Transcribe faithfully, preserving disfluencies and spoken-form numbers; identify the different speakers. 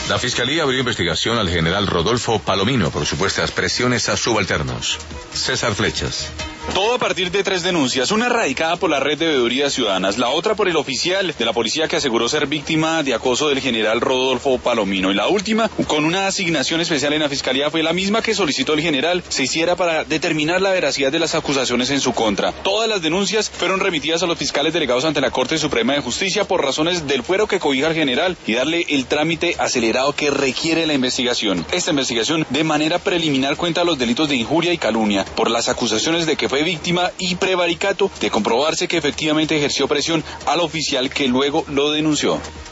Speaker 1: La Fiscalía abrió investigación al general Rodolfo Palomino por supuestas presiones a subalternos. César Flechas.
Speaker 2: Todo a partir de tres denuncias, una radicada por la red de veedurías ciudadanas, la otra por el oficial de la policía que aseguró ser víctima de acoso del general Rodolfo Palomino, y la última, con una asignación especial en la Fiscalía, fue la misma que solicitó el general se hiciera para determinar la veracidad de las acusaciones en su contra. Todas las denuncias fueron remitidas a los fiscales delegados ante la Corte Suprema de Justicia por razones del fuero que cobija al general y darle el trámite acelerado que requiere la investigación. Esta investigación de manera preliminar cuenta los delitos de injuria y calumnia por las acusaciones de que fue víctima y prevaricato de comprobarse que efectivamente ejerció presión al oficial que luego lo denunció.